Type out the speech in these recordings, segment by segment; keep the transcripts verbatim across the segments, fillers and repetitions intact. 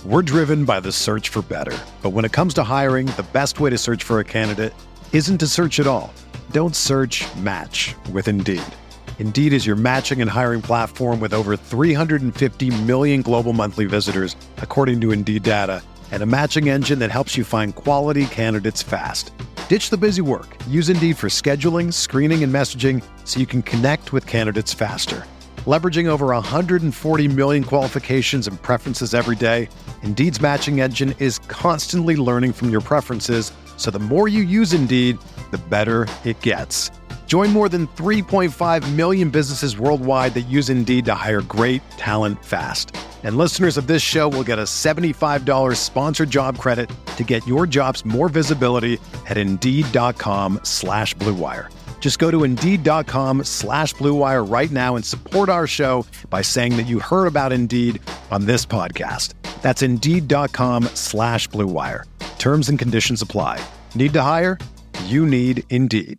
We're driven by the search for better. But when it comes to hiring, the best way to search for a candidate isn't to search at all. Don't search, match with Indeed. Indeed is your matching and hiring platform with over three hundred fifty million global monthly visitors, according to Indeed data, and a matching engine that helps you find quality candidates fast. Ditch the busy work. Use Indeed for scheduling, screening, and messaging so you can connect with candidates faster. Leveraging over one hundred forty million qualifications and preferences every day, Indeed's matching engine is constantly learning from your preferences, so the more you use Indeed, the better it gets. Join more than three point five million businesses worldwide that use Indeed to hire great talent fast. And listeners of this show will get a seventy-five dollars sponsored job credit to get your jobs more visibility at Indeed.com slash Blue Wire. Just go to Indeed.com slash Blue Wire right now and support our show by saying that you heard about Indeed on this podcast. That's Indeed.com slash Blue Wire. Terms and conditions apply. Need to hire? You need Indeed.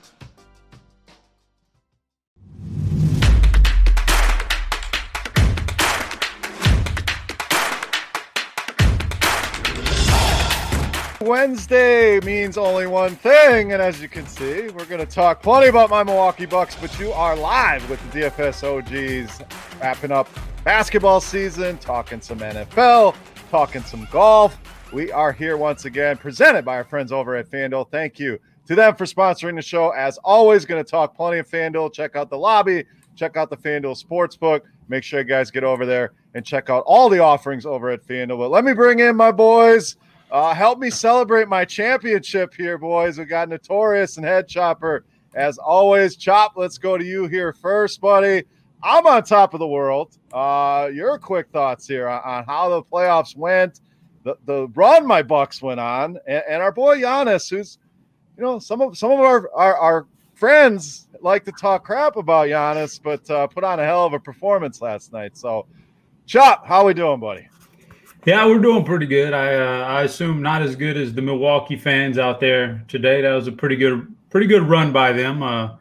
Wednesday means only one thing, and as you can see, we're going to talk plenty about my Milwaukee Bucks, but you are live with the D F S O Gs, wrapping up basketball season, talking some N F L, talking some golf. We are here once again, presented by our friends over at FanDuel. Thank you to them for sponsoring the show. As always, going to talk plenty of FanDuel. Check out the lobby, check out the FanDuel Sportsbook. Make sure you guys get over there and check out all the offerings over at FanDuel. But let me bring in my boys. Uh, help me celebrate my championship here, boys. We got Notorious and Head Chopper. As always, Chop, let's go to you here first, buddy. I'm on top of the world. Uh, your quick thoughts here on, on how the playoffs went, the, the run my Bucks went on, and, and our boy Giannis, who's, you know, some of some of our, our, our friends like to talk crap about Giannis, but uh, put on a hell of a performance last night. So, Chop, how we doing, buddy? Yeah, we're doing pretty good. I uh, I assume not as good as the Milwaukee fans out there today. That was a pretty good pretty good run by them. Uh,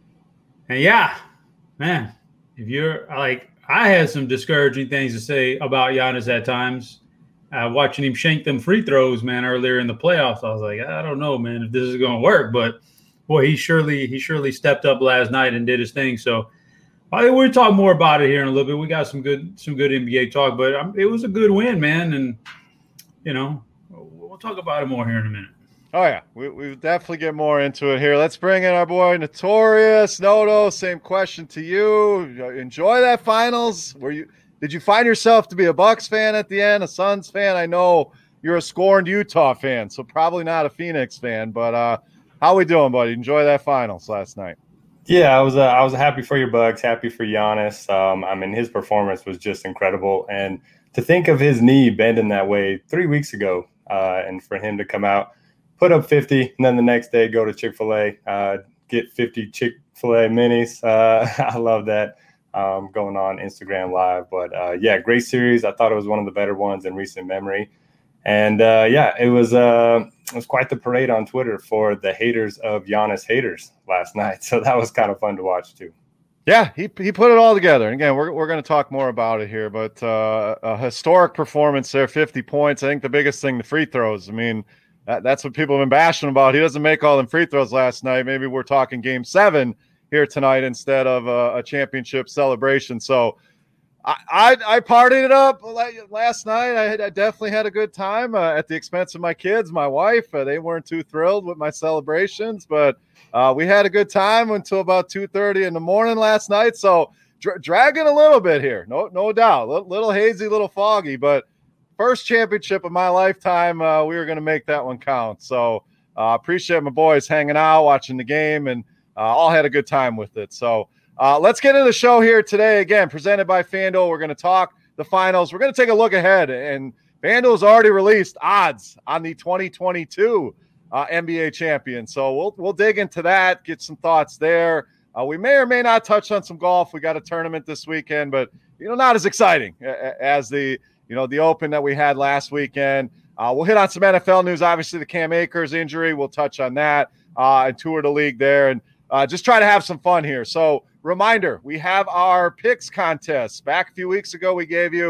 and yeah, man, if you're like, I had some discouraging things to say about Giannis at times. Uh, watching him shank them free throws, man, earlier in the playoffs, I was like, I don't know, man, if this is going to work. But boy, he surely he surely stepped up last night and did his thing. So. I think we'll talk more about it here in a little bit. We got some good, some good N B A talk, but um, it was a good win, man. And you know, we'll talk about it more here in a minute. Oh yeah, we we definitely get more into it here. Let's bring in our boy Notorious Noto. Same question to you. Enjoy that finals. Were you? Did you find yourself to be a Bucks fan at the end, a Suns fan? I know you're a scorned Utah fan, so probably not a Phoenix fan. But uh, how we doing, buddy? Enjoy that finals last night. Yeah, I was uh, I was happy for your Bucks, happy for Giannis. Um, I mean, his performance was just incredible. And to think of his knee bending that way three weeks ago uh, and for him to come out, put up fifty, and then the next day go to Chick-fil-A, uh, get fifty Chick-fil-A minis. Uh, I love that um, going on Instagram Live. But, uh, yeah, great series. I thought it was one of the better ones in recent memory. And, uh, yeah, it was uh, it was quite the parade on Twitter for the haters of Giannis haters last night. So that was kind of fun to watch, too. Yeah, he he put it all together. And, again, we're, we're going to talk more about it here. But uh, a historic performance there, fifty points. I think the biggest thing, the free throws. I mean, that, that's what people have been bashing about. He doesn't make all them free throws last night. Maybe we're talking game seven here tonight instead of a, a championship celebration. So, I, I I partied it up last night. I, had, I definitely had a good time uh, at the expense of my kids, my wife. Uh, they weren't too thrilled with my celebrations, but uh, we had a good time until about two thirty in the morning last night. So dra- dragging a little bit here, no no doubt. Little, little hazy, little foggy, but first championship of my lifetime. Uh, we were going to make that one count. So uh, appreciate my boys hanging out, watching the game, and uh, all had a good time with it. So. Uh, let's get into the show here today. Again, presented by FanDuel. We're going to talk the finals. We're going to take a look ahead, and FanDuel's already released odds on the twenty twenty-two uh, N B A champion. So we'll we'll dig into that, get some thoughts there. Uh, we may or may not touch on some golf. We got a tournament this weekend, but you know, not as exciting as the you know the Open that we had last weekend. Uh, we'll hit on some N F L news. Obviously, the Cam Akers injury. We'll touch on that uh, and tour the league there, and uh, just try to have some fun here. So. Reminder, we have our picks contest. Back a few weeks ago, we gave you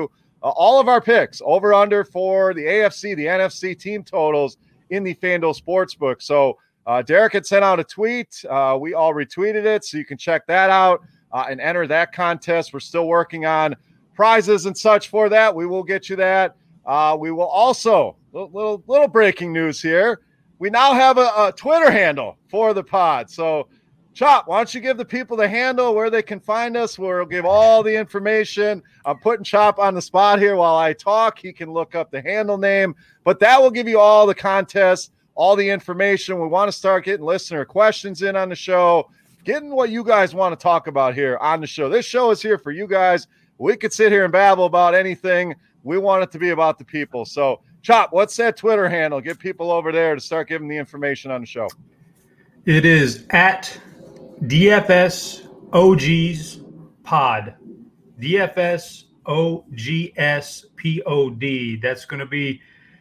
uh, all of our picks over under for the A F C, the N F C team totals in the FanDuel Sportsbook. So uh, Derek had sent out a tweet. Uh, we all retweeted it, so you can check that out uh, and enter that contest. We're still working on prizes and such for that. We will get you that. Uh, we will also, little, little little breaking news here. We now have a, a Twitter handle for the pod. So, Chop, why don't you give the people the handle where they can find us? We'll give all the information. I'm putting Chop on the spot here while I talk. He can look up the handle name, but that will give you all the contests, all the information. We want to start getting listener questions in on the show, getting what you guys want to talk about here on the show. This show is here for you guys. We could sit here and babble about anything. We want it to be about the people. So, Chop, what's that Twitter handle? Get people over there to start giving the information on the show. It is at D F S O Gs pod. D F S O G S P O D. That's going to be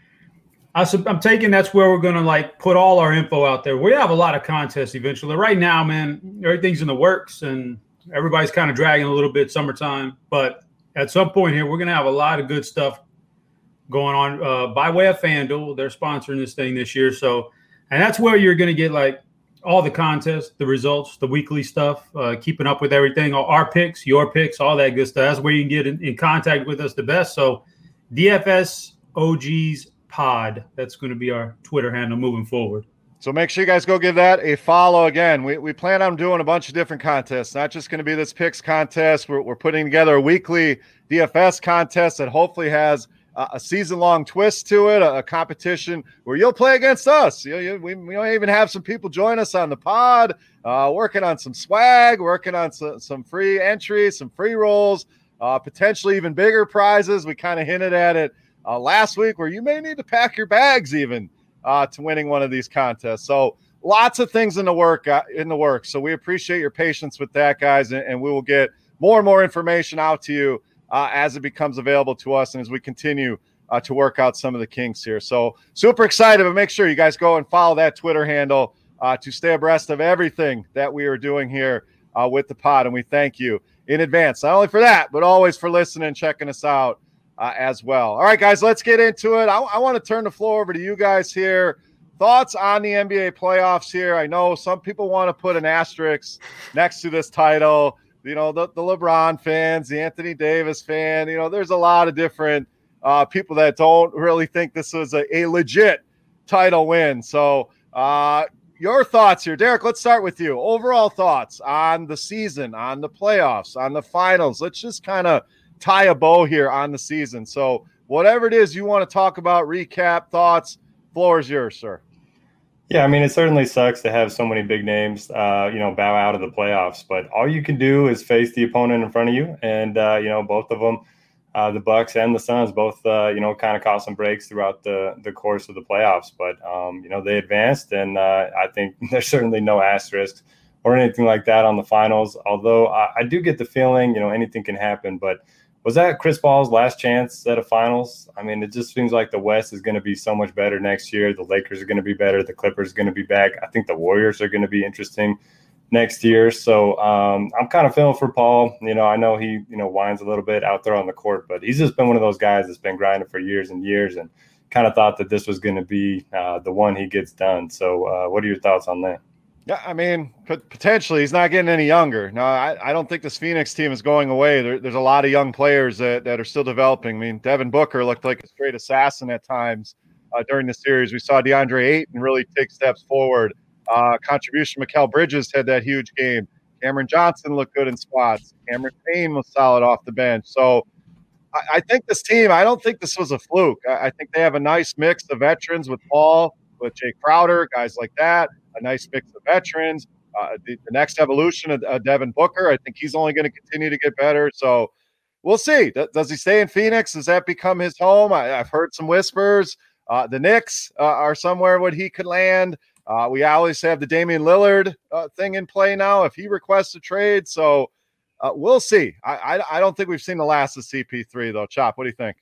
– I'm taking that's where we're going to, like, put all our info out there. We have a lot of contests eventually. Right now, man, everything's in the works, and everybody's kind of dragging a little bit summertime. But at some point here, we're going to have a lot of good stuff going on uh, by way of FanDuel. They're sponsoring this thing this year. So, and that's where you're going to get like all the contests, the results, the weekly stuff, uh, keeping up with everything, all our picks, your picks, all that good stuff. That's where you can get in, in contact with us the best. So D F S O Gs pod, that's going to be our Twitter handle moving forward. So make sure you guys go give that a follow. Again, we, we plan on doing a bunch of different contests, not just going to be this picks contest. We're, we're putting together a weekly D F S contest that hopefully has a season-long twist to it, a, a competition where you'll play against us. You, you, we, we might even have some people join us on the pod, uh, working on some swag, working on some, some free entries, some free rolls, uh, potentially even bigger prizes. We kind of hinted at it uh, last week where you may need to pack your bags even uh, to winning one of these contests. So lots of things in the work uh, in the works. So we appreciate your patience with that, guys, and, and we will get more and more information out to you Uh, as it becomes available to us and as we continue uh, to work out some of the kinks here. So super excited, but make sure you guys go and follow that Twitter handle uh, to stay abreast of everything that we are doing here uh, with the pod. And we thank you in advance, not only for that, but always for listening and checking us out uh, as well. All right, guys, let's get into it. I, I want to turn the floor over to you guys here. Thoughts on the N B A playoffs here? I know some people want to put an asterisk next to this title. You know, the, the LeBron fans, the Anthony Davis fan, you know, there's a lot of different uh, people that don't really think this was a, a legit title win. So uh, your thoughts here, Derek, let's start with you. Overall thoughts on the season, on the playoffs, on the finals. Let's just kind of tie a bow here on the season. So whatever it is you want to talk about, recap, thoughts, floor is yours, sir. Yeah, I mean, it certainly sucks to have so many big names, uh, you know, bow out of the playoffs. But all you can do is face the opponent in front of you. And, uh, you know, both of them, uh, the Bucks and the Suns, both, uh, you know, kind of caught some breaks throughout the, the course of the playoffs. But, um, you know, they advanced. And uh, I think there's certainly no asterisk or anything like that on the finals. Although I, I do get the feeling, you know, anything can happen. But was that Chris Paul's last chance at a finals? I mean, it just seems like the West is going to be so much better next year. The Lakers are going to be better. The Clippers are going to be back. I think the Warriors are going to be interesting next year. So um, I'm kind of feeling for Paul. You know, I know he, you know, whines a little bit out there on the court, but he's just been one of those guys that's been grinding for years and years and kind of thought that this was going to be uh, the one he gets done. So uh, what are your thoughts on that? Yeah, I mean, potentially he's not getting any younger. No, I, I don't think this Phoenix team is going away. There, there's a lot of young players that, that are still developing. I mean, Devin Booker looked like a straight assassin at times uh, during the series. We saw DeAndre Ayton really take steps forward. Uh, contribution, Mikal Bridges had that huge game. Cameron Johnson looked good in spots. Cameron Payne was solid off the bench. So I, I think this team, I don't think this was a fluke. I, I think they have a nice mix of veterans with Paul, with Jay Crowder, guys like that. A nice mix of veterans. Uh, the, the next evolution of uh, Devin Booker, I think he's only going to continue to get better. So we'll see. D- does he stay in Phoenix? Does that become his home? I, I've heard some whispers. Uh, the Knicks uh, are somewhere where he could land. Uh, we always have the Damian Lillard uh, thing in play now if he requests a trade. So uh, we'll see. I, I I don't think we've seen the last of C P three, though. Chop, what do you think?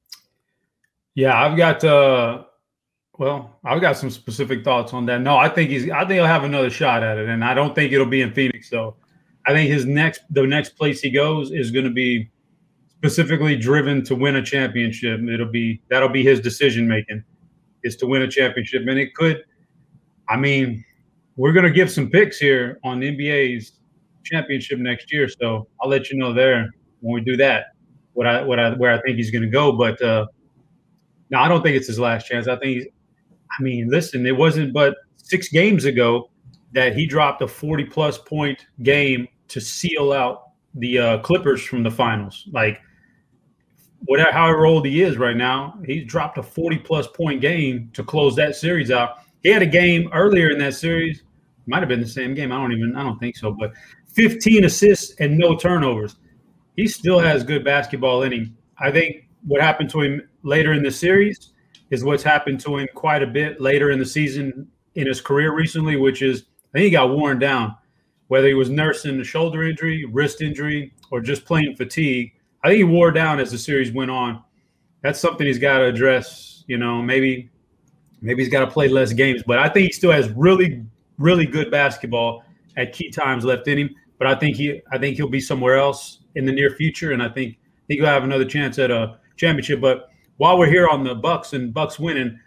Yeah, I've got uh... – Well, I've got some specific thoughts on that. No, I think he's. I think he'll have another shot at it, and I don't think it'll be in Phoenix. Though, I think his next, the next place he goes is going to be specifically driven to win a championship. It'll be that'll be his decision making, is to win a championship. And it could, I mean, we're gonna give some picks here on the N B A's championship next year. So I'll let you know there when we do that what I what I where I think he's gonna go. But uh no, I don't think it's his last chance. I think he's, I mean, listen, it wasn't but six games ago that he dropped a forty plus point game to seal out the uh, Clippers from the finals. Like, whatever, however old he is right now, he's dropped a forty plus point game to close that series out. He had a game earlier in that series, might have been the same game. I don't even, I don't think so, but fifteen assists and no turnovers. He still has good basketball in him. I think what happened to him later in the series is what's happened to him quite a bit later in the season in his career recently, which is I think he got worn down, whether he was nursing a shoulder injury, wrist injury, or just plain fatigue. I think he wore down as the series went on. That's something he's got to address. You know, maybe maybe he's got to play less games, but I think he still has really, really good basketball at key times left in him. But I think he, I think he'll be somewhere else in the near future, and I think I think he'll have another chance at a championship. But while we're here on the Bucks and Bucks winning,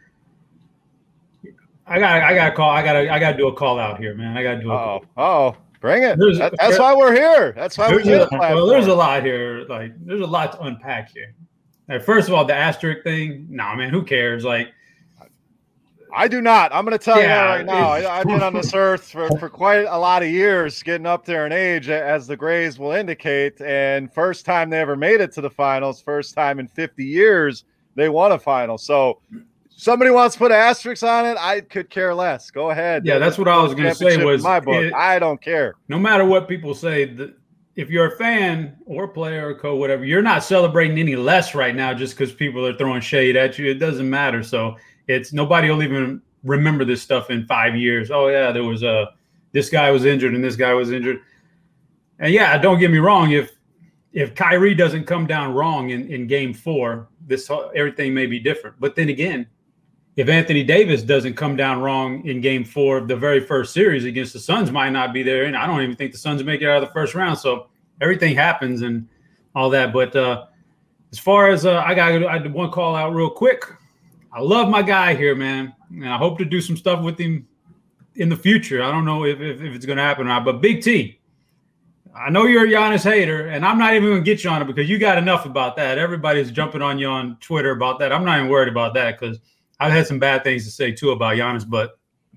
I got I got to call I got to I got to do a call out here, man. I got to do a oh oh bring it. There's, that, that's why we're here. That's why we're here. Well, there's a lot here. Like, there's a lot to unpack here. Like, first of all, the asterisk thing. Nah, man, who cares? Like, I do not. I'm going to tell yeah, you that right now. I, I've been on this earth for, for quite a lot of years, getting up there in age, as the Grays will indicate. And first time they ever made it to the finals, first time in fifty years they won a final. So somebody wants to put asterisks on it, I could care less. Go ahead. Yeah, that's what I was going to say was my book. It, I don't care. No matter what people say, the, if you're a fan or player or co, whatever, you're not celebrating any less right now just because people are throwing shade at you. It doesn't matter. So it's nobody will even remember this stuff in five years. Oh yeah, there was a this guy was injured and this guy was injured. And yeah, don't get me wrong. If if Kyrie doesn't come down wrong in, in game four, this everything may be different. But then again, if Anthony Davis doesn't come down wrong in game four of the very first series against the Suns, might not be there. And I don't even think the Suns make it out of the first round. So everything happens and all that. But uh, as far as uh, I got I did one call out real quick. I love my guy here, man. And I hope to do some stuff with him in the future. I don't know if, if, if it's going to happen or not. But Big T, I know you're a Giannis hater, and I'm not even going to get you on it because you got enough about that. Everybody's jumping on you on Twitter about that. I'm not even worried about that because I've had some bad things to say, too, about Giannis. But,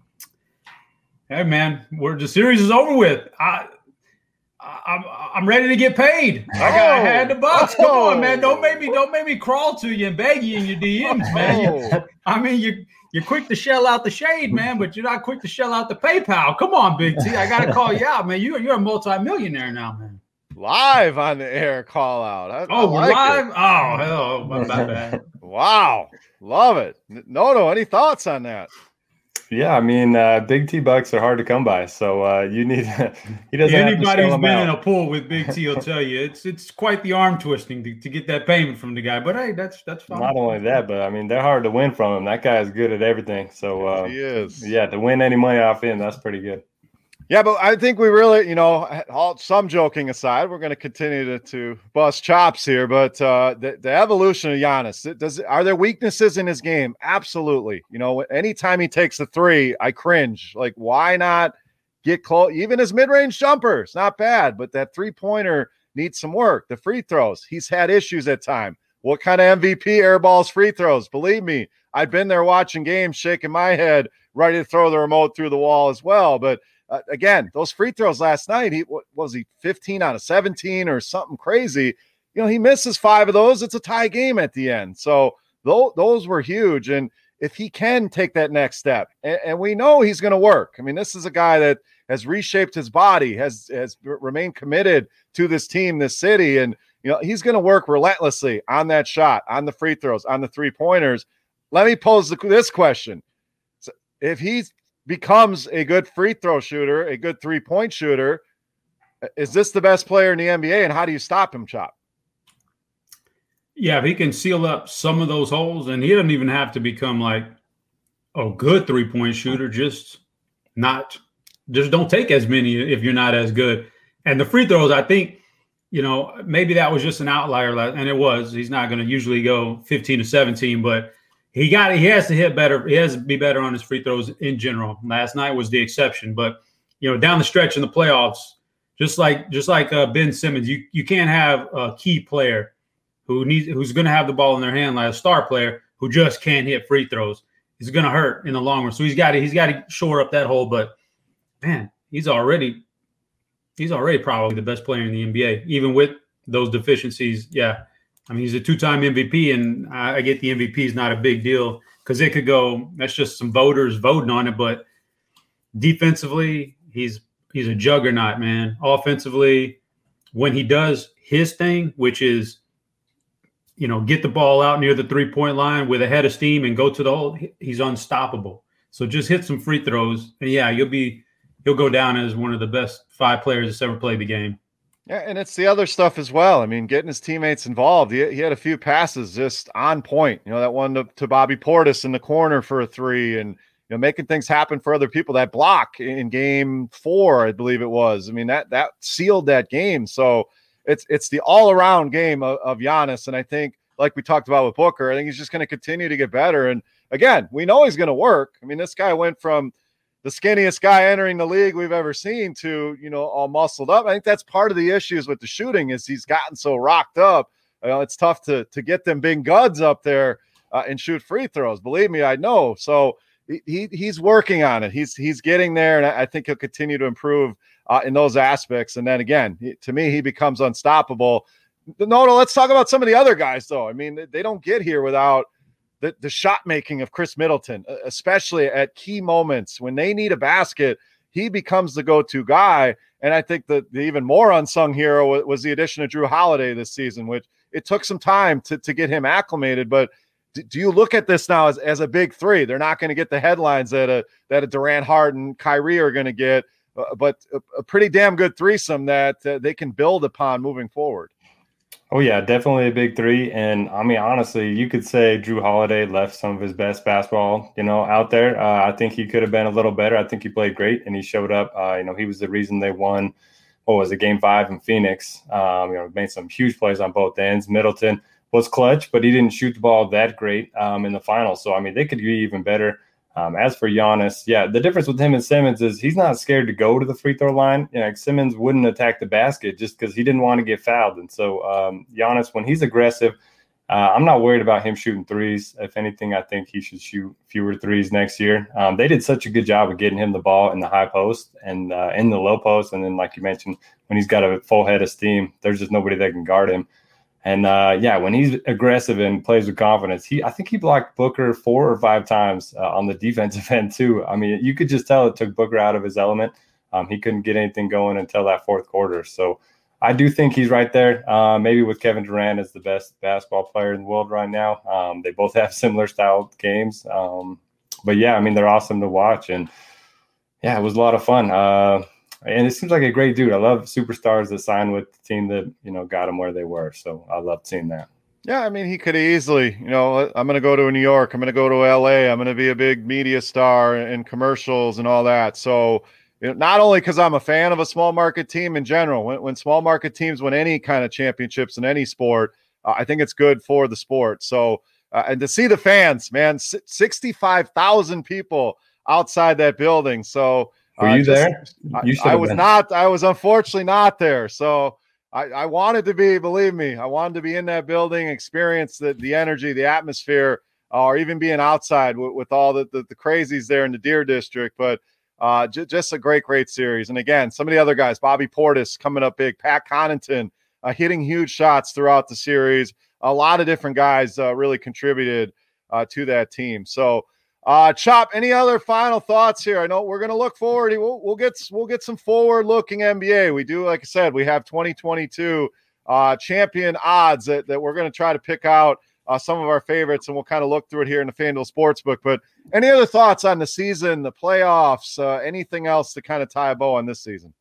hey, man, we're, the series is over with. I, I'm, I'm ready to get paid. I got I had the Bucks. Come on, man. Don't make me don't make me crawl to you and beg you in your D Ms, man. You, I mean, you you're quick to shell out the shade, man, but you're not quick to shell out the PayPal. Come on, Big T. I gotta call you out, man. You you're a multi-millionaire now, man. Live on the air call out. I, oh, I like live? It. Oh, hell, my bad. Wow, love it. Noto, any thoughts on that? Yeah, I mean, uh, Big T bucks are hard to come by, so uh, you need he doesn't. Anybody who's been out. in a pool with Big T will tell you it's it's quite the arm twisting to, to get that payment from the guy. But hey, that's that's fine. Not only that, but I mean, they're hard to win from him. That guy is good at everything. So uh, he is. Yeah, to win any money off him, that's pretty good. Yeah, but I think we really, you know, all, some joking aside, we're going to continue to, to bust chops here. But uh, the, the evolution of Giannis, does are there weaknesses in his game? Absolutely. You know, anytime he takes a three, I cringe. Like, why not get close? Even his mid-range jumper, it's not bad, but that three-pointer needs some work. The free throws, he's had issues at time. What kind of M V P airballs free throws? Believe me, I've been there watching games, shaking my head, ready to throw the remote through the wall as well. But Uh, again, those free throws last night, he what was he fifteen out of seventeen or something crazy. You know, he misses five of those. It's a tie game at the end. So those, those were huge. And if he can take that next step, and, and we know he's going to work. I mean, this is a guy that has reshaped his body, has, has remained committed to this team, this city. And, you know, he's going to work relentlessly on that shot, on the free throws, on the three pointers. Let me pose the, this question. So if he's, becomes a good free throw shooter, a good three-point shooter, is this the best player in the N B A, and how do you stop him, Chop? Yeah, if he can seal up some of those holes, and he doesn't even have to become like a good three-point shooter, just not – just don't take as many if you're not as good. And the free throws, I think you know, maybe that was just an outlier, and it was. He's not going to usually go fifteen to seventeen, but he got he has to hit better. He has to be better on his free throws in general. Last night was the exception, but you know, down the stretch in the playoffs, just like just like uh, Ben Simmons, you you can't have a key player who needs who's going to have the ball in their hand like a star player who just can't hit free throws. It's going to hurt in the long run. So he's got to he's got to shore up that hole. But man, he's already. He's already probably the best player in the N B A, even with those deficiencies. Yeah. I mean, he's a two-time M V P, and I get the M V P is not a big deal because it could go – that's just some voters voting on it. But defensively, he's he's a juggernaut, man. Offensively, when he does his thing, which is, you know, get the ball out near the three-point line with a head of steam and go to the hole, he's unstoppable. So just hit some free throws, and, yeah, you'll be – he'll go down as one of the best five players that's ever played the game. Yeah, and it's the other stuff as well. I mean, getting his teammates involved. He, he had a few passes just on point. You know, that one to, to Bobby Portis in the corner for a three, and you know, making things happen for other people. That block in game four, I believe it was. I mean, that that sealed that game. So it's it's the all around game of, of Giannis, and I think, like we talked about with Booker, I think he's just going to continue to get better. And again, we know he's going to work. I mean, this guy went from the skinniest guy entering the league we've ever seen to, you know, all muscled up. I think that's part of the issues with the shooting is he's gotten so rocked up. You know, it's tough to to get them big guns up there uh, and shoot free throws. Believe me, I know. So he he's working on it. He's he's getting there, and I think he'll continue to improve uh, in those aspects. And then again, he, to me, he becomes unstoppable. No, no, let's talk about some of the other guys, though. I mean, they don't get here without The, the shot making of Chris Middleton, especially at key moments when they need a basket, he becomes the go-to guy. And I think that the even more unsung hero was, was the addition of Drew Holiday this season, which it took some time to, to get him acclimated. But do, do you look at this now as, as a big three? They're not going to get the headlines that a, that a Durant, Harden, Kyrie are going to get, uh, but a, a pretty damn good threesome that uh, they can build upon moving forward. Oh, yeah, definitely a big three. And, I mean, honestly, you could say Drew Holiday left some of his best basketball, you know, out there. Uh, I think he could have been a little better. I think he played great, and he showed up. Uh, you know, he was the reason they won, what was it, game five in Phoenix. Um, you know, made some huge plays on both ends. Middleton was clutch, but he didn't shoot the ball that great um, in the finals. So, I mean, they could be even better. Um, as for Giannis, yeah, the difference with him and Simmons is he's not scared to go to the free throw line. You know, like Simmons wouldn't attack the basket just because he didn't want to get fouled. And so um, Giannis, when he's aggressive, uh, I'm not worried about him shooting threes. If anything, I think he should shoot fewer threes next year. Um, they did such a good job of getting him the ball in the high post and uh, in the low post. And then, like you mentioned, when he's got a full head of steam, there's just nobody that can guard him. And, uh, yeah, when he's aggressive and plays with confidence, he I think he blocked Booker four or five times uh, on the defensive end too. I mean, you could just tell it took Booker out of his element. Um, he couldn't get anything going until that fourth quarter. So I do think he's right there, uh, maybe with Kevin Durant as the best basketball player in the world right now. Um, they both have similar style games. Um, but, yeah, I mean, they're awesome to watch. And, yeah, it was a lot of fun. Uh And it seems like a great dude. I love superstars that sign with the team that, you know, got them where they were. So I loved seeing that. Yeah, I mean, he could easily, you know, I'm going to go to New York. I'm going to go to L A. I'm going to be a big media star and commercials and all that. So, you know, not only because I'm a fan of a small market team in general, when, when small market teams win any kind of championships in any sport, uh, I think it's good for the sport. So, uh, and to see the fans, man, sixty-five thousand people outside that building. So, Were you uh, just, there? You I, I was been. not. I was unfortunately not there. So I, I wanted to be, believe me, I wanted to be in that building, experience the, the energy, the atmosphere, uh, or even being outside with, with all the, the, the crazies there in the Deer District. But uh, j- just a great, great series. And again, some of the other guys, Bobby Portis coming up big, Pat Connaughton uh, hitting huge shots throughout the series. A lot of different guys uh, really contributed uh, to that team. So, Uh, Chop, any other final thoughts here? I know we're going to look forward. We'll, we'll get we'll get some forward-looking N B A. We do, like I said, we have twenty twenty-two uh, champion odds that, that we're going to try to pick out uh, some of our favorites, and we'll kind of look through it here in the FanDuel Sportsbook. But any other thoughts on the season, the playoffs, uh, anything else to kind of tie a bow on this season?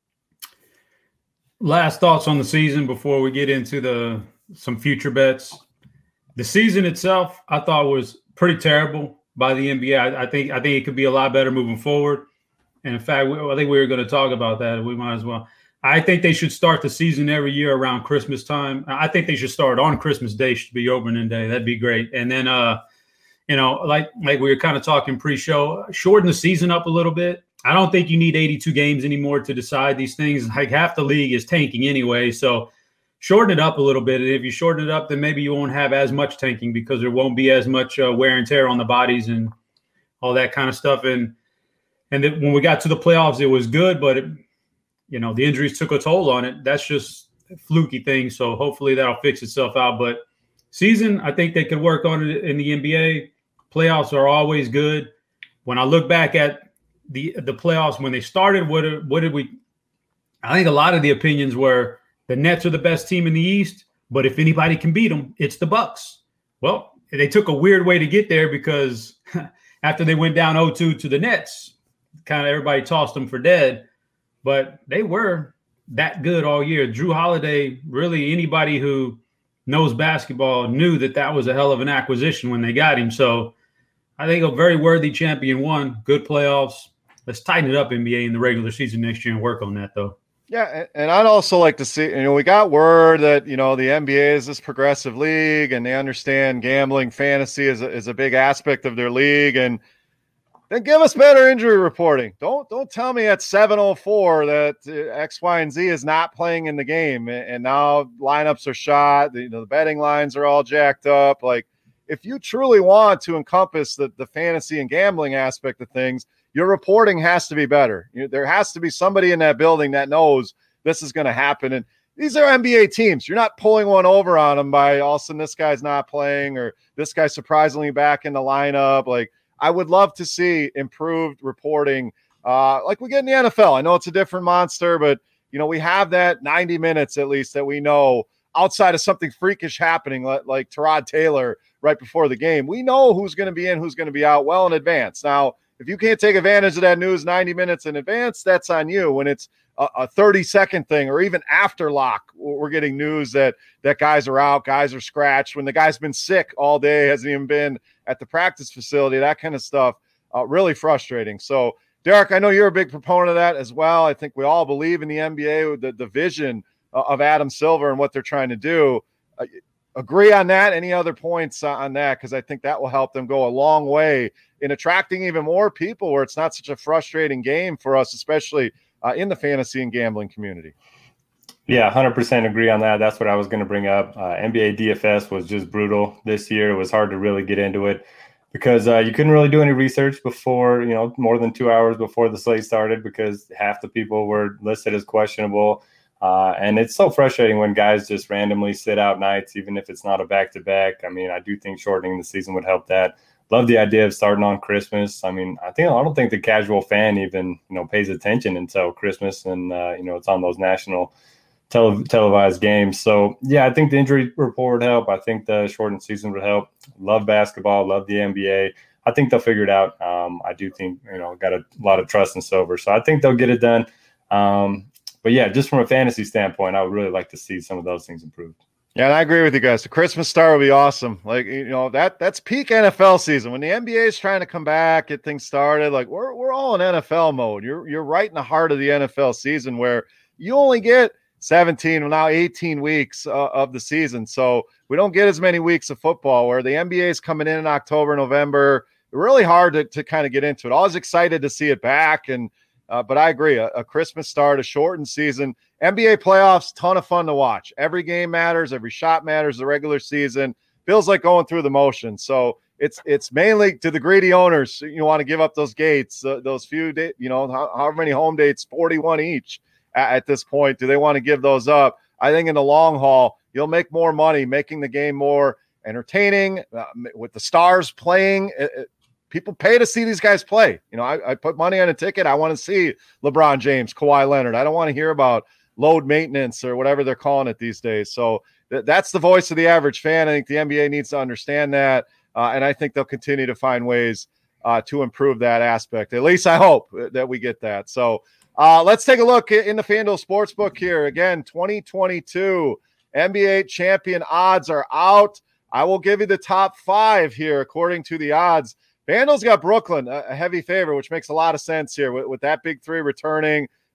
Last thoughts on the season before we get into the some future bets. The season itself, I thought was pretty terrible by the N B A. I, I think I think it could be a lot better moving forward. And in fact, we, I think we were going to talk about that. We might as well. I think they should start the season every year around Christmas time. I think they should start on Christmas Day, should be opening day. That'd be great. And then, uh, you know, like like we were kind of talking pre-show, shorten the season up a little bit. I don't think you need eighty-two games anymore to decide these things. Like half the league is tanking anyway, so shorten it up a little bit. And if you shorten it up, then maybe you won't have as much tanking because there won't be as much uh, wear and tear on the bodies and all that kind of stuff. And and then when we got to the playoffs, it was good, but it, you know, the injuries took a toll on it. That's just a fluky thing. So hopefully that'll fix itself out. But season, I think they could work on it in the N B A. Playoffs are always good. When I look back at the the playoffs, when they started, what, what did we – I think a lot of the opinions were the Nets are the best team in the East, but if anybody can beat them, it's the Bucks. Well, they took a weird way to get there because after they went down oh two to the Nets, kind of everybody tossed them for dead. But they were that good all year. Drew Holiday, really anybody who knows basketball knew that that was a hell of an acquisition when they got him. So I think a very worthy champion won. Good playoffs. Let's tighten it up, N B A, in the regular season next year and work on that, though. Yeah, and I'd also like to see, you know, we got word that, you know, the N B A is this progressive league and they understand gambling fantasy is a, is a big aspect of their league. And then give us better injury reporting. Don't don't tell me at seven oh four that uh, X, Y, and Z is not playing in the game, and, and now lineups are shot. The, you know, the betting lines are all jacked up. Like, if you truly want to encompass the, the fantasy and gambling aspect of things, your reporting has to be better. You know, there has to be somebody in that building that knows this is going to happen. And these are N B A teams. You're not pulling one over on them by all of a sudden this guy's not playing or this guy's surprisingly back in the lineup. Like, I would love to see improved reporting uh, like we get in the N F L. I know it's a different monster, but, you know, we have that ninety minutes at least that we know outside of something freakish happening like, like Tyrod Taylor right before the game. We know who's going to be in, who's going to be out well in advance. Now, if you can't take advantage of that news ninety minutes in advance, that's on you. When it's a, a thirty-second thing or even after lock, we're getting news that that guys are out, guys are scratched. When the guy's been sick all day, hasn't even been at the practice facility, that kind of stuff, uh, really frustrating. So, Derek, I know you're a big proponent of that as well. I think we all believe in the N B A, the, the vision uh, of Adam Silver and what they're trying to do. Uh, agree on that? Any other points on that? Because I think that will help them go a long way in attracting even more people where it's not such a frustrating game for us, especially uh, in the fantasy and gambling community. Yeah, one hundred percent agree on that. That's what I was going to bring up. Uh, N B A D F S was just brutal this year. It was hard to really get into it because uh, you couldn't really do any research before, you know, more than two hours before the slate started because half the people were listed as questionable. Uh, and it's so frustrating when guys just randomly sit out nights, even if it's not a back-to-back. I mean, I do think shortening the season would help that. Love the idea of starting on Christmas. I mean, I think I don't think the casual fan even, you know, pays attention until Christmas and, uh, you know, it's on those national Tele- televised games. So, yeah, I think the injury report would help. I think the shortened season would help. Love basketball. Love the N B A. I think they'll figure it out. Um, I do think, you know, got a lot of trust in Silver. So I think they'll get it done. Um, but, yeah, just from a fantasy standpoint, I would really like to see some of those things improved. Yeah, and I agree with you guys. The Christmas star would be awesome. Like, you know, that that's peak N F L season. When the N B A is trying to come back, get things started, like we're we're all in N F L mode. You're you're right in the heart of the N F L season where you only get seventeen, well, now eighteen weeks uh, of the season. So we don't get as many weeks of football where the N B A is coming in in October, November. Really hard to, to kind of get into it. Always excited to see it back. And, uh, but I agree, a, a Christmas start, a shortened season, N B A playoffs, ton of fun to watch. Every game matters. Every shot matters. The regular season feels like going through the motions. So it's, it's mainly to the greedy owners. You want to give up those gates, uh, those few days, you know, how, however many home dates, forty-one each. At this point, do they want to give those up? I think in the long haul, you'll make more money making the game more entertaining uh, with the stars playing. It, it, people pay to see these guys play. You know, I, I put money on a ticket. I want to see LeBron James, Kawhi Leonard. I don't want to hear about load maintenance or whatever they're calling it these days. So th- that's the voice of the average fan. I think the N B A needs to understand that. Uh, and I think they'll continue to find ways uh, to improve that aspect. At least I hope that we get that. So, Uh, let's take a look in the FanDuel Sportsbook here. Again, twenty twenty-two N B A champion odds are out. I will give you the top five here according to the odds. FanDuel's got Brooklyn, a heavy favorite, which makes a lot of sense here with, with that big three returning.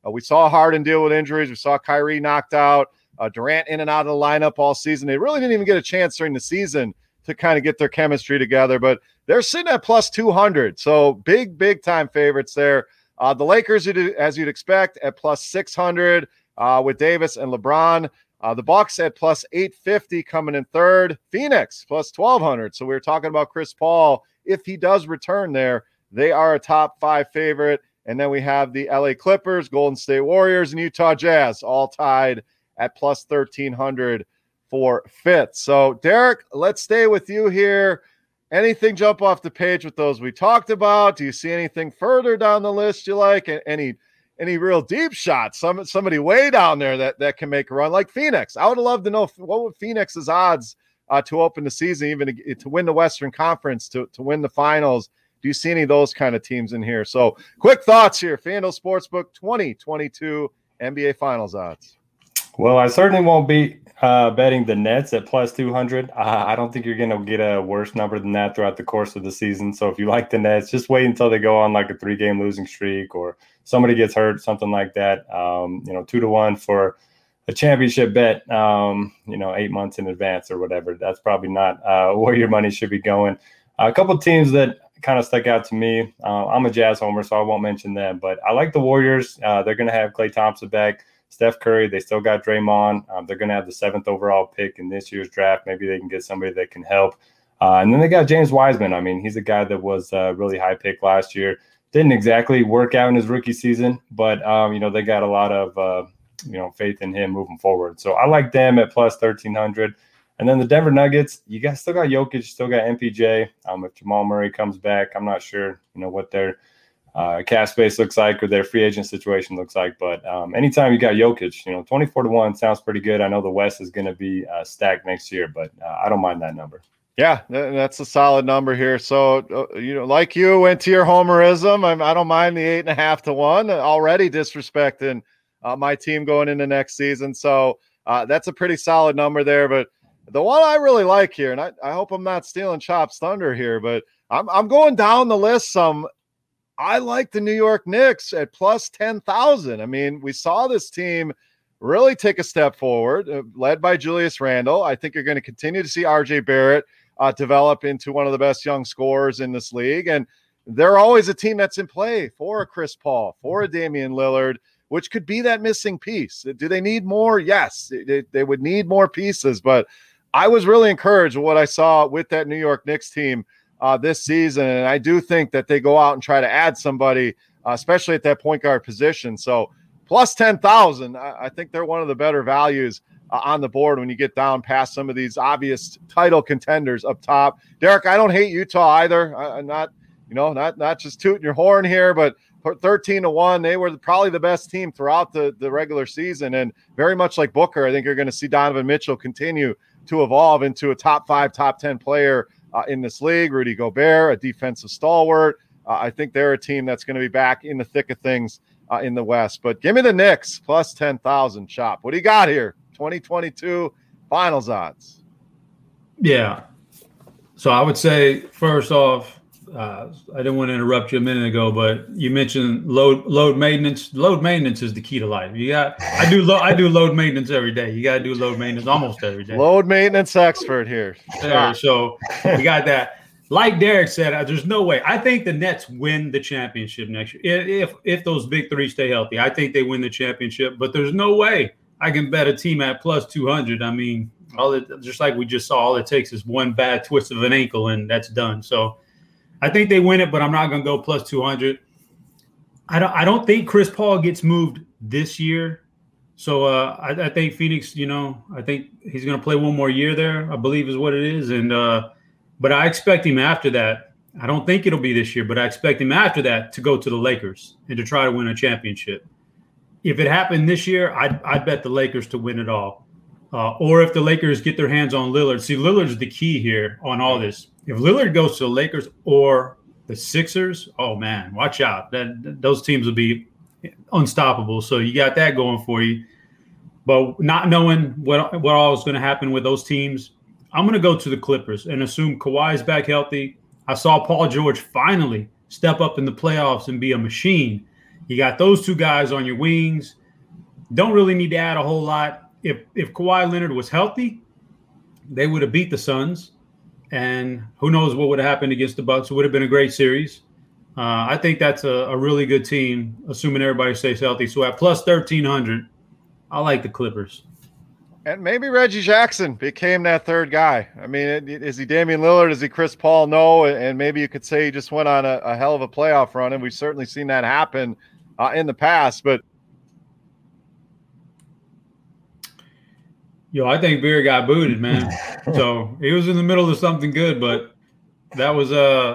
Uh, we saw Harden deal with injuries. We saw Kyrie knocked out. Uh, Durant in and out of the lineup all season. They really didn't even get a chance during the season to kind of get their chemistry together, but they're sitting at plus two hundred. So big, big time favorites there. Uh, the Lakers, as you'd expect, at plus six hundred uh, with Davis and LeBron. Uh, the Bucks at plus eight fifty coming in third. Phoenix plus twelve hundred. So we were talking about Chris Paul. If he does return there, they are a top five favorite. And then we have the L A Clippers, Golden State Warriors, and Utah Jazz all tied at plus thirteen hundred for fifth. So, Derek, let's stay with you here. Anything jump off the page with those we talked about? Do you see anything further down the list you like? Any any real deep shots? Some somebody way down there that, that can make a run, like Phoenix. I would love to know what would Phoenix's odds uh, to open the season, even to, to win the Western Conference, to, to win the finals. Do you see any of those kind of teams in here? So, quick thoughts here. FanDuel Sportsbook twenty twenty-two N B A Finals odds. Well, I certainly won't be uh, betting the Nets at plus two hundred. Uh, I don't think you're going to get a worse number than that throughout the course of the season. So if you like the Nets, just wait until they go on like a three-game losing streak or somebody gets hurt, something like that. Um, you know, two to one for a championship bet, um, you know, eight months in advance or whatever. That's probably not uh, where your money should be going. Uh, a couple of teams that kind of stuck out to me. Uh, I'm a Jazz homer, so I won't mention them. But I like the Warriors. Uh, they're going to have Klay Thompson back. Steph Curry, they still got Draymond. Um, they're going to have the seventh overall pick in this year's draft. Maybe they can get somebody that can help. Uh, and then they got James Wiseman. I mean, he's a guy that was a really high pick last year. Didn't exactly work out in his rookie season, but, um, you know, they got a lot of, uh, you know, faith in him moving forward. So I like them at plus thirteen hundred. And then the Denver Nuggets, you guys still got Jokic, still got M P J. Um, if Jamal Murray comes back, I'm not sure, you know, what their uh, cap space looks like or their free agent situation looks like. But um, anytime you got Jokic, you know, twenty-four to one sounds pretty good. I know the West is going to be uh, stacked next year, but uh, I don't mind that number. Yeah, that's a solid number here. So, uh, you know, like you went to your homerism. I'm, I don't mind the eight and a half to one. Already disrespecting uh, my team going into next season. So uh, that's a pretty solid number there. But the one I really like here, and I, I hope I'm not stealing Chop's thunder here, but I'm I'm going down the list some. I like the New York Knicks at plus ten thousand. I mean, we saw this team really take a step forward, uh, led by Julius Randle. I think you're going to continue to see R J Barrett uh, develop into one of the best young scorers in this league. And they're always a team that's in play for a Chris Paul, for a Damian Lillard, which could be that missing piece. Do they need more? Yes, they, they would need more pieces, but I was really encouraged with what I saw with that New York Knicks team uh, this season, and I do think that they go out and try to add somebody, uh, especially at that point guard position. So plus ten thousand, I, I think they're one of the better values uh, on the board when you get down past some of these obvious title contenders up top. Derek, I don't hate Utah either. I, I'm not, you know, not not just tooting your horn here, but thirteen to one, they were probably the best team throughout the, the regular season, and very much like Booker, I think you're going to see Donovan Mitchell continue to evolve into a top five, top ten player uh, in this league. Rudy Gobert, a defensive stalwart. Uh, I think they're a team that's going to be back in the thick of things uh, in the West. But give me the Knicks plus ten thousand. Chop. What do you got here? twenty twenty-two finals odds. Yeah. So I would say, first off, uh, I didn't want to interrupt you a minute ago, but you mentioned load load maintenance. Load maintenance is the key to life. You got I do lo- I do load maintenance every day. You got to do load maintenance almost every day. Load maintenance expert here. There, so we got that. Like Derek said, uh, there's no way. I think the Nets win the championship next year. If if those big three stay healthy, I think they win the championship. But there's no way I can bet a team at plus two hundred. I mean, all it, just like we just saw, all it takes is one bad twist of an ankle, and that's done. So I think they win it, but I'm not going to go plus two hundred. I don't I don't think Chris Paul gets moved this year. So uh, I, I think Phoenix, you know, I think he's going to play one more year there, I believe is what it is. And uh, but I expect him after that. I don't think it'll be this year, but I expect him after that to go to the Lakers and to try to win a championship. If it happened this year, I'd, I'd bet the Lakers to win it all. Uh, or if the Lakers get their hands on Lillard. See, Lillard's the key here on all this. If Lillard goes to the Lakers or the Sixers, oh, man, watch out. That those teams will be unstoppable. So you got that going for you. But not knowing what, what all is going to happen with those teams, I'm going to go to the Clippers and assume Kawhi's back healthy. I saw Paul George finally step up in the playoffs and be a machine. You got those two guys on your wings. Don't really need to add a whole lot. If if Kawhi Leonard was healthy, they would have beat the Suns. And who knows what would have happened against the Bucks. It would have been a great series. Uh, I think that's a, a really good team, assuming everybody stays healthy. So at plus thirteen hundred, I like the Clippers. And maybe Reggie Jackson became that third guy. I mean, is he Damian Lillard? Is he Chris Paul? No. And maybe you could say he just went on a, a hell of a playoff run, and we've certainly seen that happen uh, in the past. But Yo, I think Beer got booted, man. So he was in the middle of something good, but that was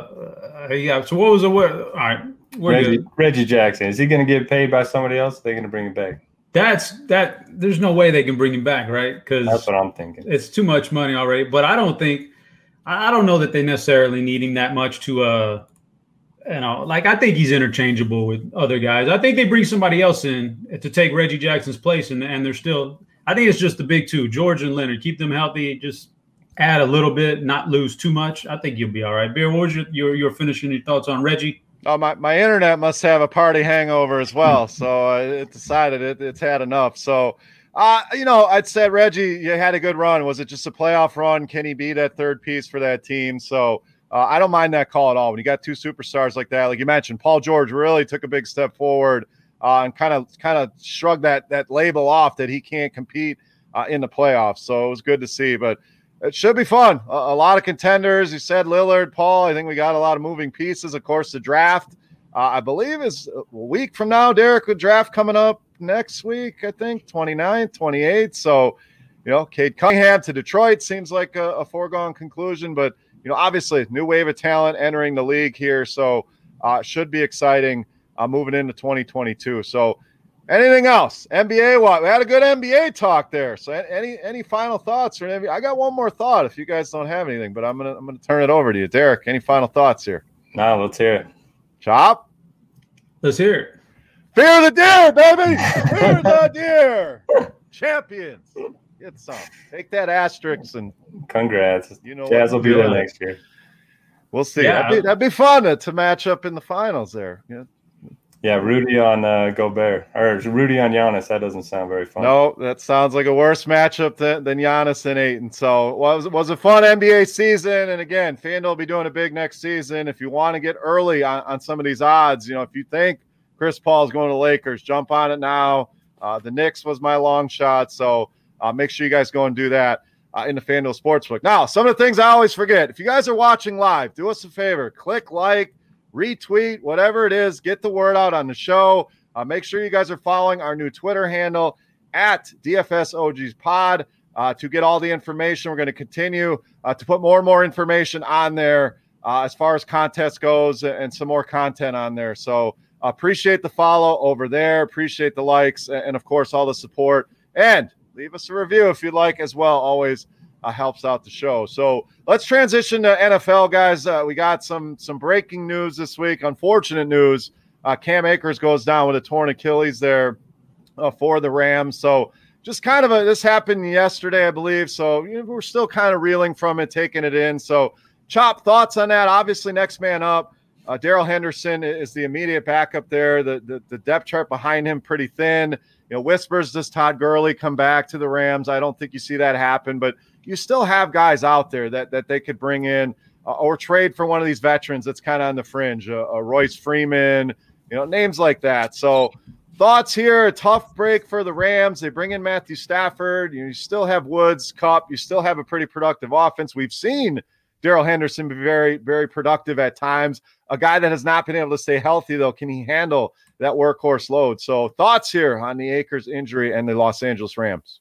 uh, uh yeah. So what was the what? All right, we're Reggie, good. Reggie Jackson, is he going to get paid by somebody else? They're going to bring him back. That's that. There's no way they can bring him back, right? Because that's what I'm thinking. It's too much money already. But I don't think, I don't know that they necessarily need him that much to, uh, you know, like I think he's interchangeable with other guys. I think they bring somebody else in to take Reggie Jackson's place, and and they're still. I think it's just the big two, George and Leonard. Keep them healthy. Just add a little bit, not lose too much. I think you'll be all right. Beer, what was your your, your finishing your thoughts on Reggie? Oh, my, my internet must have a party hangover as well. So uh, it decided it, it's had enough. So, uh, you know, I'd said, Reggie, you had a good run. Was it just a playoff run? Can he be that third piece for that team? So uh, I don't mind that call at all. When you got two superstars like that, like you mentioned, Paul George really took a big step forward uh, and kind of kind of shrugged that, that label off that he can't compete uh, in the playoffs. So it was good to see. But it should be fun. A, a lot of contenders. You said Lillard, Paul. I think we got a lot of moving pieces. Of course, the draft, uh, I believe, is a week from now. Derek, the draft coming up next week, I think, twenty-ninth, twenty-eighth. So, you know, Cade Cunningham to Detroit seems like a, a foregone conclusion. But, you know, obviously, new wave of talent entering the league here. So, uh, should be exciting uh, moving into twenty twenty-two. So, anything else? N B A, what? We had a good N B A talk there. So any any final thoughts? Or any, I got one more thought if you guys don't have anything, but I'm gonna I'm gonna turn it over to you. Derek, any final thoughts here? No, let's hear it. Chop? Let's hear it. Fear the deer, baby! Fear the deer! Champions. Get some. Take that asterisk and congrats. You know, Jazz will be there next year. We'll see. Yeah. That'd, be, that'd be fun to, to match up in the finals there. Yeah. Yeah, Rudy on uh, Gobert or Rudy on Giannis. That doesn't sound very fun. No, that sounds like a worse matchup than, than Giannis and Ayton. So was was a fun N B A season. And again, FanDuel will be doing it big next season. If you want to get early on, on some of these odds, you know, if you think Chris Paul is going to Lakers, jump on it now. Uh, the Knicks was my long shot. So uh, make sure you guys go and do that uh, in the FanDuel Sportsbook. Now, some of the things I always forget. If you guys are watching live, do us a favor. Click like, retweet, whatever it is, get the word out on the show. Uh, make sure you guys are following our new Twitter handle at D F S O Gs Pod uh, to get all the information. We're going to continue uh, to put more and more information on there uh, as far as contest goes and some more content on there. So uh, appreciate the follow over there. Appreciate the likes and, of course, all the support. And leave us a review if you'd like as well. Always Uh, helps out the show. So let's transition to N F L, guys. Uh, we got some some breaking news this week. Unfortunate news. Uh, Cam Akers goes down with a torn Achilles there uh, for the Rams. So just kind of a this happened yesterday, I believe. So you know, we're still kind of reeling from it, taking it in. So Chop, thoughts on that? Obviously, next man up. Uh, Darrell Henderson is the immediate backup there. The, the the depth chart behind him pretty thin. You know, whispers does Todd Gurley come back to the Rams? I don't think you see that happen, but you still have guys out there that that they could bring in uh, or trade for one of these veterans that's kind of on the fringe, uh, uh, Royce Freeman, you know, names like that. So thoughts here, a tough break for the Rams. They bring in Matthew Stafford. You know, you still have Woods, Kupp. You still have a pretty productive offense. We've seen Darrell Henderson be very, very productive at times. A guy that has not been able to stay healthy, though. Can he handle that workhorse load? So thoughts here on the Akers injury and the Los Angeles Rams.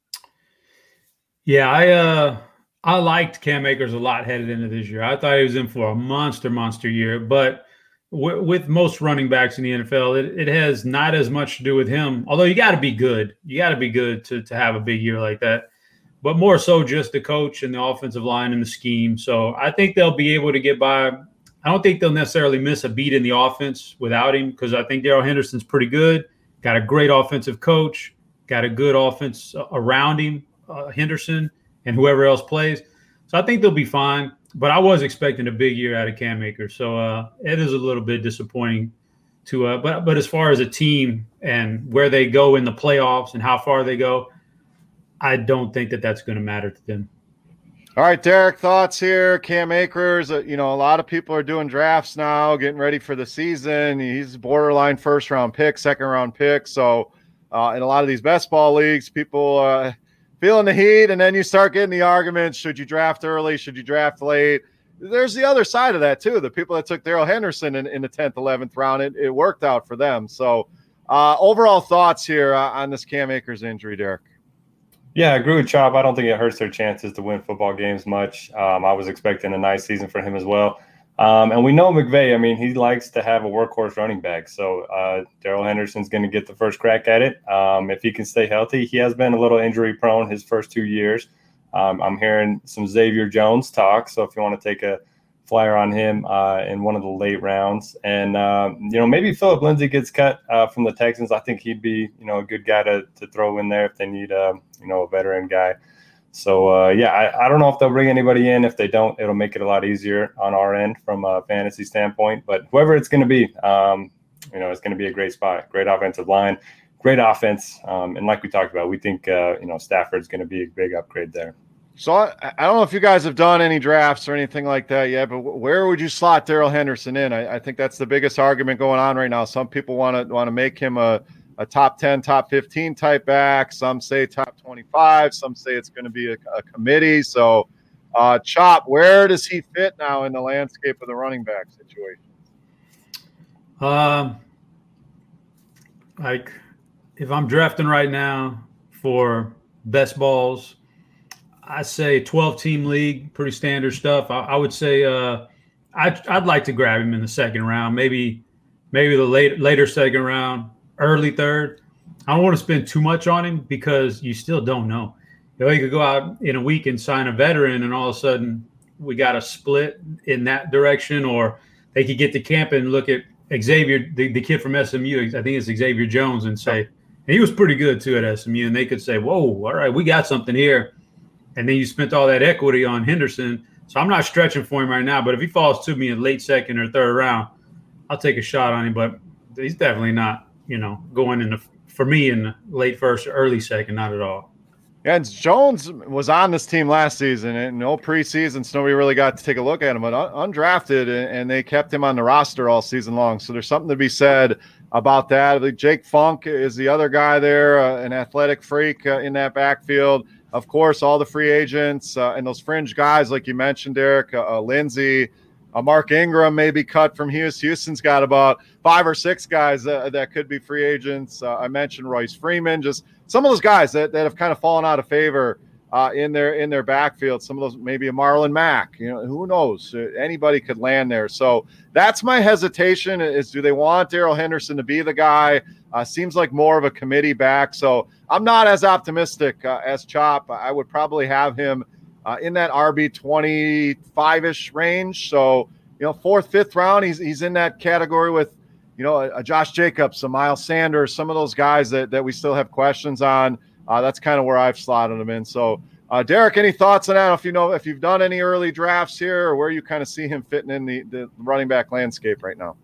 Yeah, I uh, I liked Cam Akers a lot headed into this year. I thought he was in for a monster, monster year. But w- with most running backs in the N F L, it, it has not as much to do with him. Although you got to be good. You got to be good to, to have a big year like that. But more so just the coach and the offensive line and the scheme. So I think they'll be able to get by. I don't think they'll necessarily miss a beat in the offense without him because I think Darrell Henderson's pretty good. Got a great offensive coach. Got a good offense around him. Uh, Henderson and whoever else plays. So I think they'll be fine. But I was expecting a big year out of Cam Akers. So uh, it is a little bit disappointing to uh, but but as far as a team and where they go in the playoffs and how far they go, I don't think that that's going to matter to them. All right, Derek, thoughts here. Cam Akers, uh, you know, a lot of people are doing drafts now, getting ready for the season. He's borderline first round pick, second round pick. So uh, in a lot of these best ball leagues, people uh, feeling the heat, and then you start getting the arguments. Should you draft early? Should you draft late? There's the other side of that too. The people that took Darrell Henderson in, in the tenth, eleventh round, it, it worked out for them. So uh, overall thoughts here uh, on this Cam Akers injury, Derek? Yeah, I agree with Chop. I don't think it hurts their chances to win football games much. Um, I was expecting a nice season for him as well. Um, and we know McVay, I mean, he likes to have a workhorse running back. So uh, Darrell Henderson's going to get the first crack at it. Um, if he can stay healthy, he has been a little injury prone his first two years. Um, I'm hearing some Xavier Jones talk. So if you want to take a flyer on him uh, in one of the late rounds. And, um, you know, maybe Philip Lindsay gets cut uh, from the Texans. I think he'd be, you know, a good guy to, to throw in there if they need, a, you know, a veteran guy. So, uh, yeah, I, I don't know if they'll bring anybody in. If they don't, it'll make it a lot easier on our end from a fantasy standpoint. But whoever it's going to be, um, you know, it's going to be a great spot, great offensive line, great offense. Um, and like we talked about, we think, uh, you know, Stafford's going to be a big upgrade there. So I, I don't know if you guys have done any drafts or anything like that yet, but where would you slot Darrell Henderson in? I, I think that's the biggest argument going on right now. Some people want to want to make him a, a top ten, top fifteen type back. Some say top twenty-five. Some say it's going to be a, a committee. So, uh, Chop, where does he fit now in the landscape of the running back situation? Um, like if I'm drafting right now for best balls, I say twelve-team league, pretty standard stuff. I, I would say uh, I'd, I'd like to grab him in the second round, maybe maybe the late, later second round, early third. I don't want to spend too much on him because you still don't know. You know, he could go out in a week and sign a veteran, and all of a sudden we got a split in that direction, or they could get to camp and look at Xavier, the, the kid from S M U, I think it's Xavier Jones, and say, and he was pretty good too at S M U, and they could say, whoa, all right, we got something here. And then you spent all that equity on Henderson. So I'm not stretching for him right now. But if he falls to me in late second or third round, I'll take a shot on him. But he's definitely not, you know, going in the, for me in the late first or early second, not at all. Yeah, and Jones was on this team last season, and no preseason, so nobody really got to take a look at him. But undrafted, and they kept him on the roster all season long. So there's something to be said about that. Jake Funk is the other guy there, uh, an athletic freak uh, in that backfield. Of course, all the free agents uh, and those fringe guys, like you mentioned, Derek, uh, uh, Lindsey, uh, Mark Ingram may be cut from Houston. Houston's got about five or six guys uh, that could be free agents. Uh, I mentioned Royce Freeman, just some of those guys that, that have kind of fallen out of favor uh, in their in their backfield. Some of those, maybe a Marlon Mack. You know, who knows? Anybody could land there. So that's my hesitation: is do they want Darrell Henderson to be the guy? Uh, seems like more of a committee back. So I'm not as optimistic uh, as Chop. I would probably have him uh, in that R B twenty-five-ish range. So, you know, fourth, fifth round, he's he's in that category with, you know, a, a Josh Jacobs, a Miles Sanders, some of those guys that, that we still have questions on. Uh, that's kind of where I've slotted him in. So, uh, Derek, any thoughts on that? If you know, if you've done any early drafts here, or where you kind of see him fitting in the, the running back landscape right now?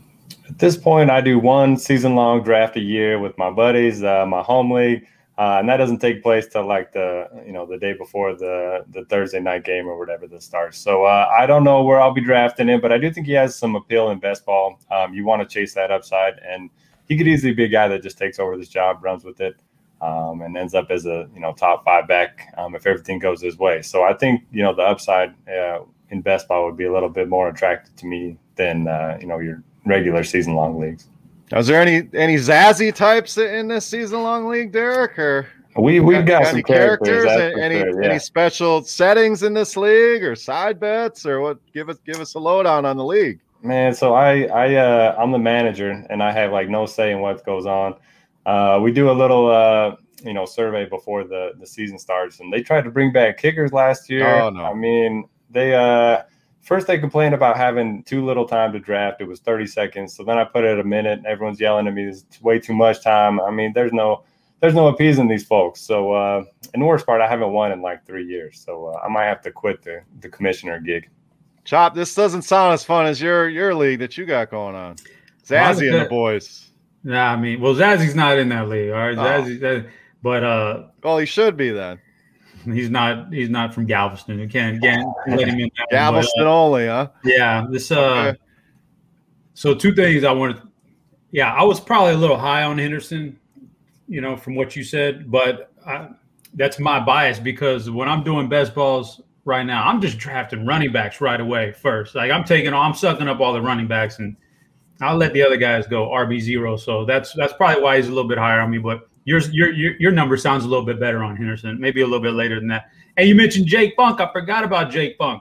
At this point, I do one season-long draft a year with my buddies, uh, my home league, uh, and that doesn't take place till like the you know the day before the the Thursday night game or whatever that starts. So uh, I don't know where I'll be drafting him, but I do think he has some appeal in best ball. Um, you want to chase that upside, and he could easily be a guy that just takes over this job, runs with it, um, and ends up as a you know top five back um, if everything goes his way. So I think you know the upside uh, in best ball would be a little bit more attractive to me than uh, you know your regular season long leagues. Now, is there any any Zazzy types in this season long league, Derek? Or we we've got, got some any characters, characters any sure, yeah. any special settings in this league, or side bets, or what? Give us give us a lowdown on the league. Man, so I I uh, I'm the manager, and I have like no say in what goes on. Uh, we do a little uh, you know survey before the the season starts, and they tried to bring back kickers last year. Oh no! I mean they. Uh, First, they complained about having too little time to draft. It was thirty seconds. So then I put it at a minute. And everyone's yelling at me, "It's way too much time." I mean, there's no, there's no appeasing these folks. So, uh, and the worst part, I haven't won in like three years. So uh, I might have to quit the the commissioner gig. Chop, this doesn't sound as fun as your your league that you got going on. Zazzy and the boys. Nah, I mean, well, Zazzy's not in that league, all right? Oh. Zazzy, Zazzy, but uh, well, he should be then. He's not. He's not from Galveston. We can't, can't let him in. That Galveston but, uh, only, huh? Yeah. This. Uh, okay. So two things I wanted. Yeah, I was probably a little high on Henderson, you know, from what you said, but I, that's my bias because when I'm doing best balls right now, I'm just drafting running backs right away first. Like I'm taking, I'm sucking up all the running backs, and I'll let the other guys go R B zero. So that's that's probably why he's a little bit higher on me. But yours, your your your number sounds a little bit better on Henderson, maybe a little bit later than that. And you mentioned Jake Funk. I forgot about Jake Funk.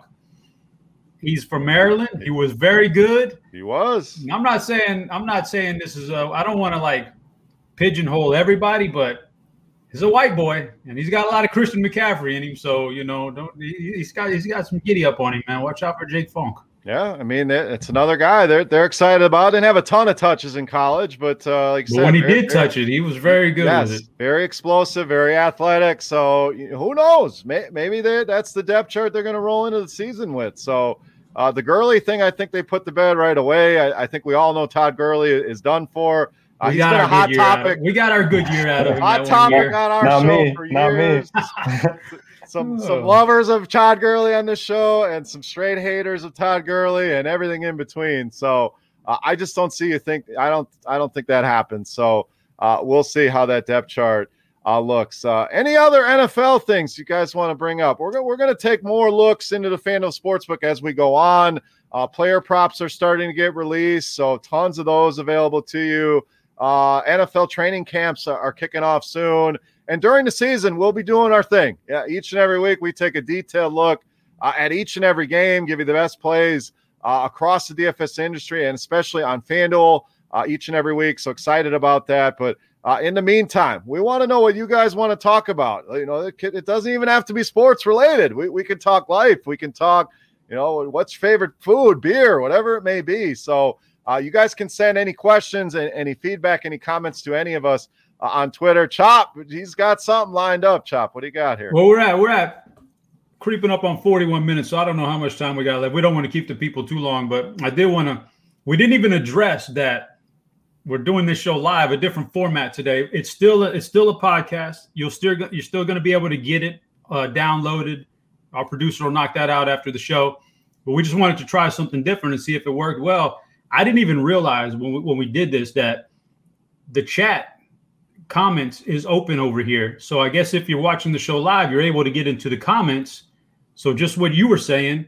He's from Maryland. He was very good. He was. I'm not saying I'm not saying this is a. I don't want to like pigeonhole everybody, but he's a white boy and he's got a lot of Christian McCaffrey in him. So you know, don't he, he's got he's got some giddy up on him, man. Watch out for Jake Funk. Yeah, I mean it's another guy they're they're excited about. Didn't have a ton of touches in college, but uh, like you but said, when he very, did very, touch it, he was very good yes, with it. Very explosive, very athletic. So who knows? May, maybe they, that's the depth chart they're going to roll into the season with. So. Uh, the Gurley thing, I think they put to bed right away. I, I think we all know Todd Gurley is done for. Uh, he's been a hot topic. We got our good year out of him. Hot topic on our not show me, for not years. Me. some some lovers of Todd Gurley on this show, and some straight haters of Todd Gurley, and everything in between. So uh, I just don't see you think. I don't. I don't think that happens. So uh, we'll see how that depth chart. Uh, looks. Uh, any other N F L things you guys want to bring up? We're gonna we're gonna take more looks into the FanDuel Sportsbook as we go on. Uh, player props are starting to get released, so tons of those available to you. Uh, N F L training camps are, are kicking off soon, and during the season, we'll be doing our thing. Yeah, each and every week we take a detailed look uh, at each and every game, give you the best plays uh, across the D F S industry, and especially on FanDuel uh, each and every week. So excited about that, but. Uh, in the meantime, we want to know what you guys want to talk about. You know, it, it doesn't even have to be sports related. We we can talk life. We can talk, you know, what's your favorite food, beer, whatever it may be. So uh, you guys can send any questions and any feedback, any comments to any of us uh, on Twitter. Chop, he's got something lined up. Chop, what do you got here? Well, we're at we're at creeping up on forty-one minutes, so I don't know how much time we got left. We don't want to keep the people too long, but I did want to. We didn't even address that. We're doing this show live, a different format today. It's still a, it's still a podcast. You'll still you're still going to be able to get it uh, downloaded. Our producer will knock that out after the show. But we just wanted to try something different and see if it worked well. I didn't even realize when we, when we did this that the chat comments is open over here. So I guess if you're watching the show live, you're able to get into the comments. So just what you were saying,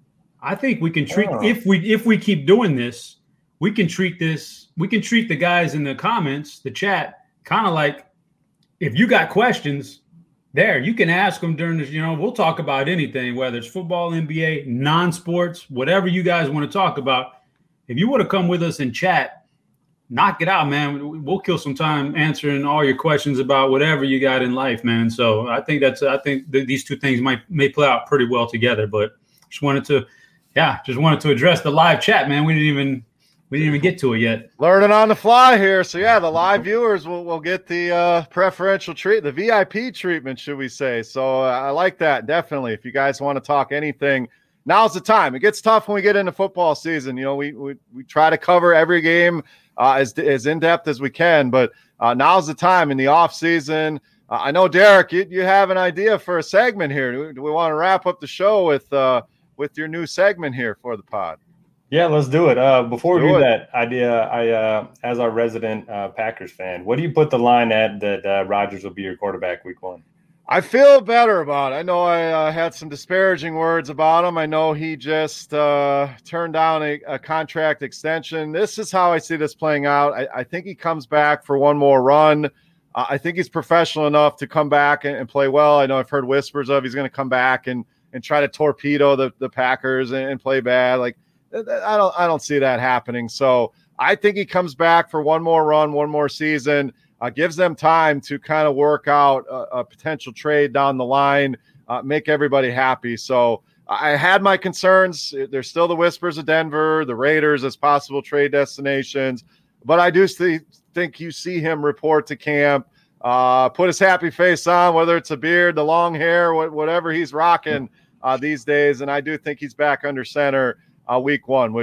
I think we can treat oh. if we if we keep doing this. We can treat this, we can treat the guys in the comments, the chat, kind of like if you got questions there, you can ask them during this, you know, we'll talk about anything, whether it's football, N B A, non-sports, whatever you guys want to talk about. If you want to come with us and chat, knock it out, man. We'll kill some time answering all your questions about whatever you got in life, man. So I think that's, I think th- these two things might, may play out pretty well together, but just wanted to, yeah, just wanted to address the live chat, man. We didn't even, We didn't even get to it yet. Learning on the fly here. So, yeah, the live viewers will, will get the uh, preferential treat, the V I P treatment, should we say. So, uh, I like that, definitely. If you guys want to talk anything, now's the time. It gets tough when we get into football season. You know, we we, we try to cover every game uh, as, as in-depth as we can, but uh, now's the time in the off season. Uh, I know, Derek, you, you have an idea for a segment here. Do we, do we want to wrap up the show with uh, with your new segment here for the pod? Yeah, let's do it. Uh, before we do, do that idea, I, uh, as our resident uh, Packers fan, what do you put the line at that uh, Rodgers will be your quarterback week one? I feel better about it. I know I uh, had some disparaging words about him. I know he just uh, turned down a, a contract extension. This is how I see this playing out. I, I think he comes back for one more run. Uh, I think he's professional enough to come back and, and play well. I know I've heard whispers of he's going to come back and and try to torpedo the, the Packers and, and play bad. Like, I don't I don't see that happening. So I think he comes back for one more run, one more season, uh, gives them time to kind of work out a, a potential trade down the line, uh, make everybody happy. So I had my concerns. There's still the whispers of Denver, the Raiders as possible trade destinations. But I do th- think you see him report to camp, uh, put his happy face on, whether it's a beard, the long hair, wh- whatever he's rocking uh, these days. And I do think he's back under center Uh, week one, which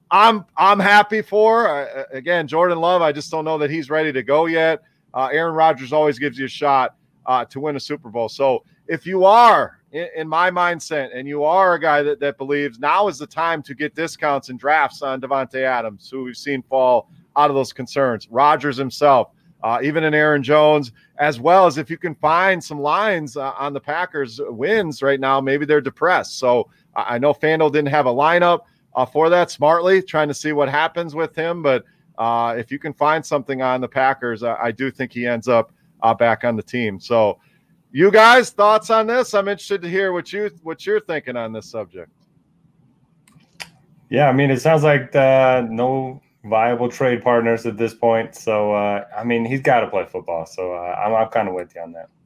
I'm I'm happy for. Uh, again, Jordan Love, I just don't know that he's ready to go yet. Uh, Aaron Rodgers always gives you a shot uh, to win a Super Bowl. So if you are in, in my mindset and you are a guy that, that believes now is the time to get discounts and drafts on Davante Adams, who we've seen fall out of those concerns, Rodgers himself, uh, even in Aaron Jones, as well as if you can find some lines uh, on the Packers wins right now, maybe they're depressed. So I, I know FanDuel didn't have a lineup Uh, for that smartly, trying to see what happens with him. But uh, if you can find something on the Packers, I, I do think he ends up uh, back on the team. So you guys, thoughts on this? I'm interested to hear what, you, what you're thinking on this subject. Yeah, I mean, it sounds like uh, no viable trade partners at this point. So, uh, I mean, he's got to play football. So uh, I'm, I'm kind of with you on that.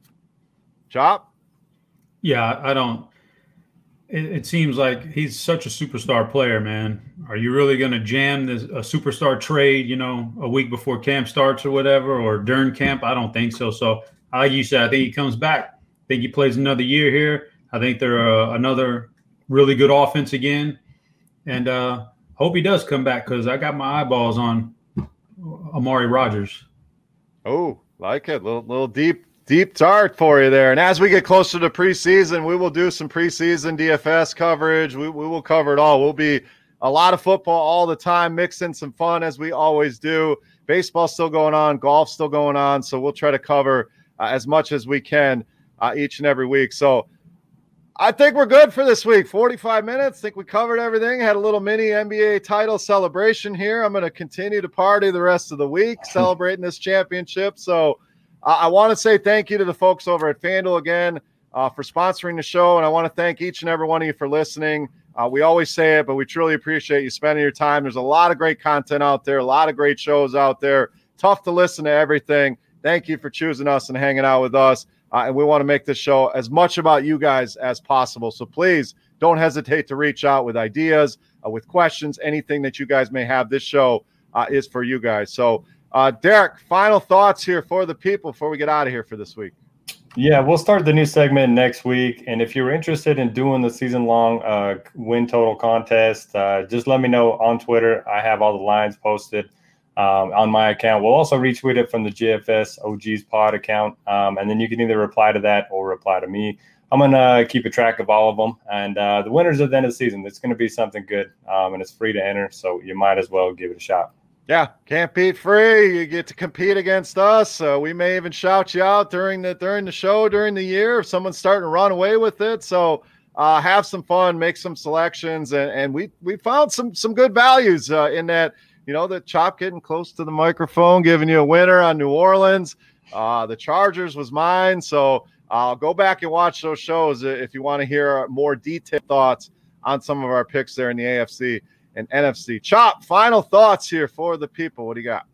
Chop? Yeah, I don't. It, it seems like he's such a superstar player, man. Are you really going to jam this a superstar trade, you know, a week before camp starts or whatever, or during camp? I don't think so. So, like you said, I think he comes back. I think he plays another year here. I think they're uh, another really good offense again. And uh, hope he does come back because I got my eyeballs on Amari Rodgers. Oh, like it. Little, little deep. Deep dart for you there. And as we get closer to preseason, we will do some preseason D F S coverage. We, we will cover it all. We'll be a lot of football all the time, mixing some fun as we always do. Baseball's still going on. Golf's still going on. So we'll try to cover uh, as much as we can uh, each and every week. So I think we're good for this week. forty-five minutes. I think we covered everything. Had a little mini N B A title celebration here. I'm going to continue to party the rest of the week celebrating this championship. So Uh, I want to say thank you to the folks over at FanDuel again uh, for sponsoring the show, and I want to thank each and every one of you for listening. Uh, we always say it, but we truly appreciate you spending your time. There's a lot of great content out there, a lot of great shows out there. Tough to listen to everything. Thank you for choosing us and hanging out with us, uh, and we want to make this show as much about you guys as possible. So please don't hesitate to reach out with ideas, uh, with questions, anything that you guys may have. This show uh, is for you guys. So Uh, Derek, final thoughts here for the people before we get out of here for this week. Yeah, we'll start the new segment next week. And if you're interested in doing the season-long uh, win total contest, uh, just let me know on Twitter. I have all the lines posted um, on my account. We'll also retweet it from the J F S O Gs pod account. Um, and then you can either reply to that or reply to me. I'm going to keep a track of all of them. And uh, the winners at the end of the season, it's going to be something good. Um, and it's free to enter, so you might as well give it a shot. Yeah, can't beat free. You get to compete against us. Uh, we may even shout you out during the during the show, during the year, if someone's starting to run away with it. So uh, have some fun, make some selections, and, and we we found some some good values uh, in that. You know, the Chop getting close to the microphone, giving you a winner on New Orleans. Uh, the Chargers was mine. So I'll uh, go back and watch those shows if you want to hear more detailed thoughts on some of our picks there in the A F C and N F C. Chop, final thoughts here for the people. What do you got?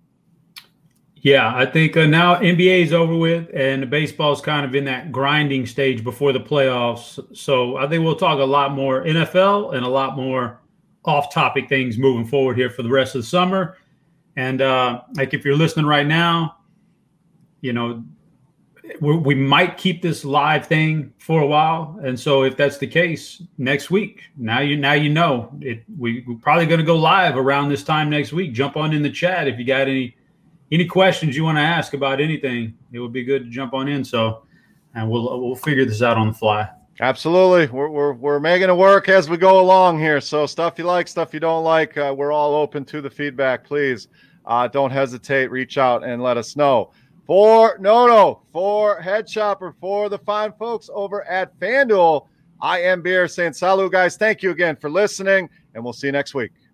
Yeah, I think uh, now N B A is over with, and the baseball's kind of in that grinding stage before the playoffs. So I think we'll talk a lot more N F L and a lot more off-topic things moving forward here for the rest of the summer. And uh, like if you're listening right now, you know, we, we might keep this live thing for a while. And so if that's the case, next week, now you now you know it. We, we're probably going to go live around this time next week. Jump on in the chat if you got any any questions you want to ask about anything. It would be good to jump on in. So, and we'll we'll figure this out on the fly. Absolutely. We're we're we're making it work as we go along here. So stuff you like, stuff you don't like, uh, we're all open to the feedback. Please uh, don't hesitate. Reach out and let us know. For no, no, for Head Chopper, for the fine folks over at FanDuel, I am Beer saying salut, guys. Thank you again for listening, and we'll see you next week.